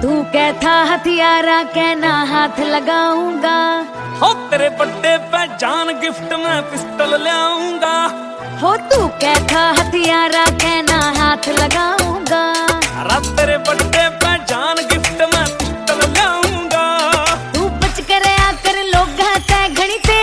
तू कहता हथियारा कहना हाथ लगाऊंगा। हो तेरे बर्थडे पे जान गिफ्ट में पिस्टल ले आऊंगा। हो तू कहता हथियारा कहना हाथ लगाऊंगा।